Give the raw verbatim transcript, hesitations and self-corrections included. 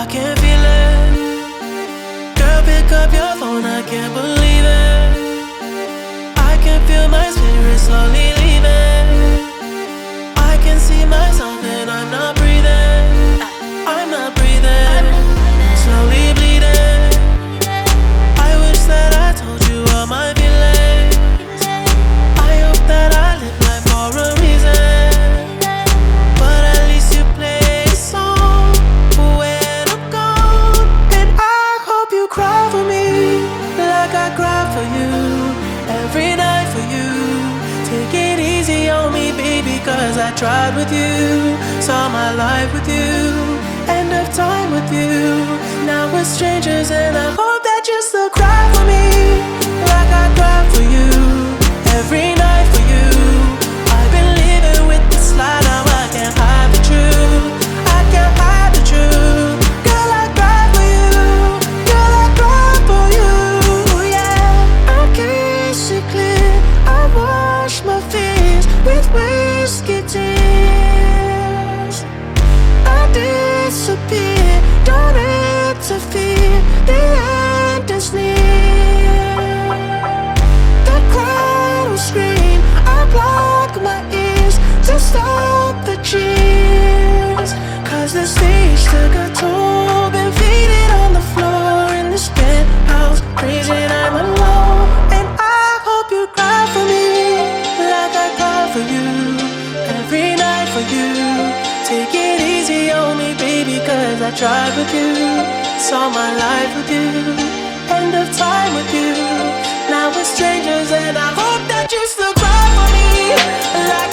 I can feel it. Girl, pick up your phone, I can't believe it. I can feel my spirit slowly leaving. I can see myself and I'm not breathing. I'm not breathing, slowly bleeding. I wish that I told you all my feelings. I hope that I live life for a reason. But at least you play a song when I'm gone. And I hope you cry for me like I cry for you every night for you. Take it easy on me, baby, cause I tried with you. Saw my life with you, end of time with you. Now we're strangers and I hope that you still cry for me like I cry for you every night for you. I've been living with this lie, now I can't hide the truth. I can't hide the truth. Girl, I cry for you. Girl, I cry for you. Yeah, I kiss it clear. I wash my fears with whiskey tears. I disappear, don't interfere. The end is near. The crowd will scream. I block my ears to stop the cheers. Cause the stage took a toll. Been faded on the floor in this penthouse. Crazy and I'm alone. And I hope you cry for me like I cry for you every night for you. Take it easy on me, baby, cause I tried with you. Saw my life with you, end of time with you. Now we're strangers and I hope that you still cry for me like